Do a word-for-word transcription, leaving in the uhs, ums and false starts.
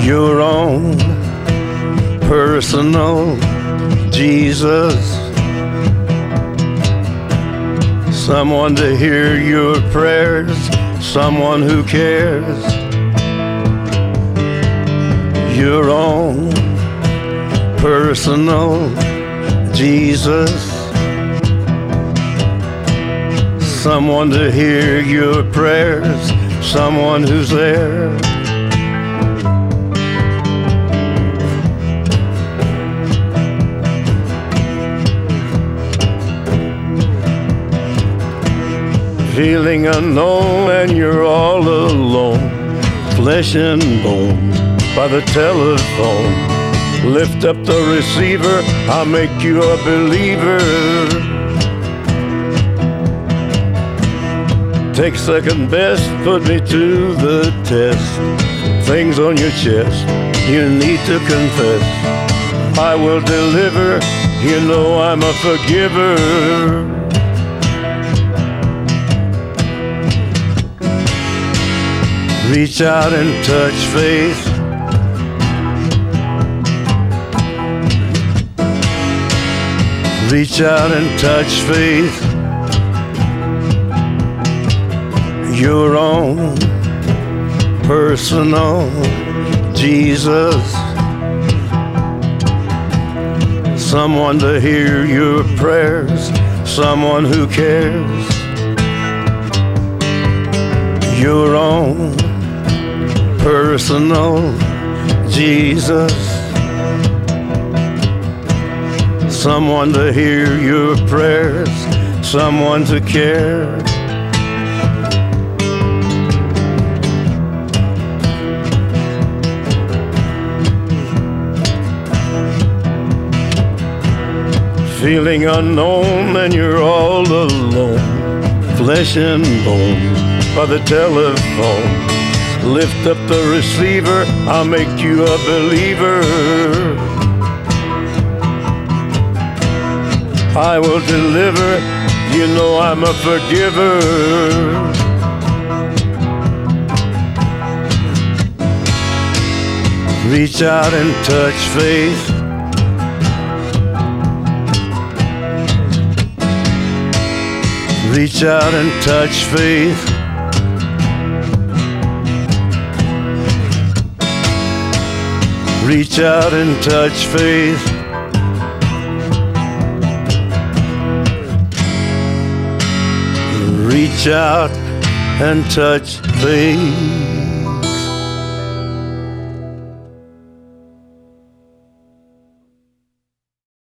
your own personal Jesus, someone to hear your prayers, someone who cares. Your own personal Jesus, someone to hear your prayers, someone who's there. Feeling unknown and you're all alone, flesh and bone by the telephone. Lift up the receiver, I'll make you a believer. Take second best, put me to the test. Things on your chest, you need to confess. I will deliver, you know I'm a forgiver. Reach out and touch faith. Reach out and touch faith. Your own personal Jesus, someone to hear your prayers, someone who cares. Your own personal Jesus, someone to hear your prayers, someone to care. Feeling unknown and you're all alone, flesh and bone by the telephone. Lift up the receiver, I'll make you a believer. I will deliver, you know I'm a forgiver. Reach out and touch faith. Reach out and touch faith. Reach out and touch faith. Reach out and touch faith.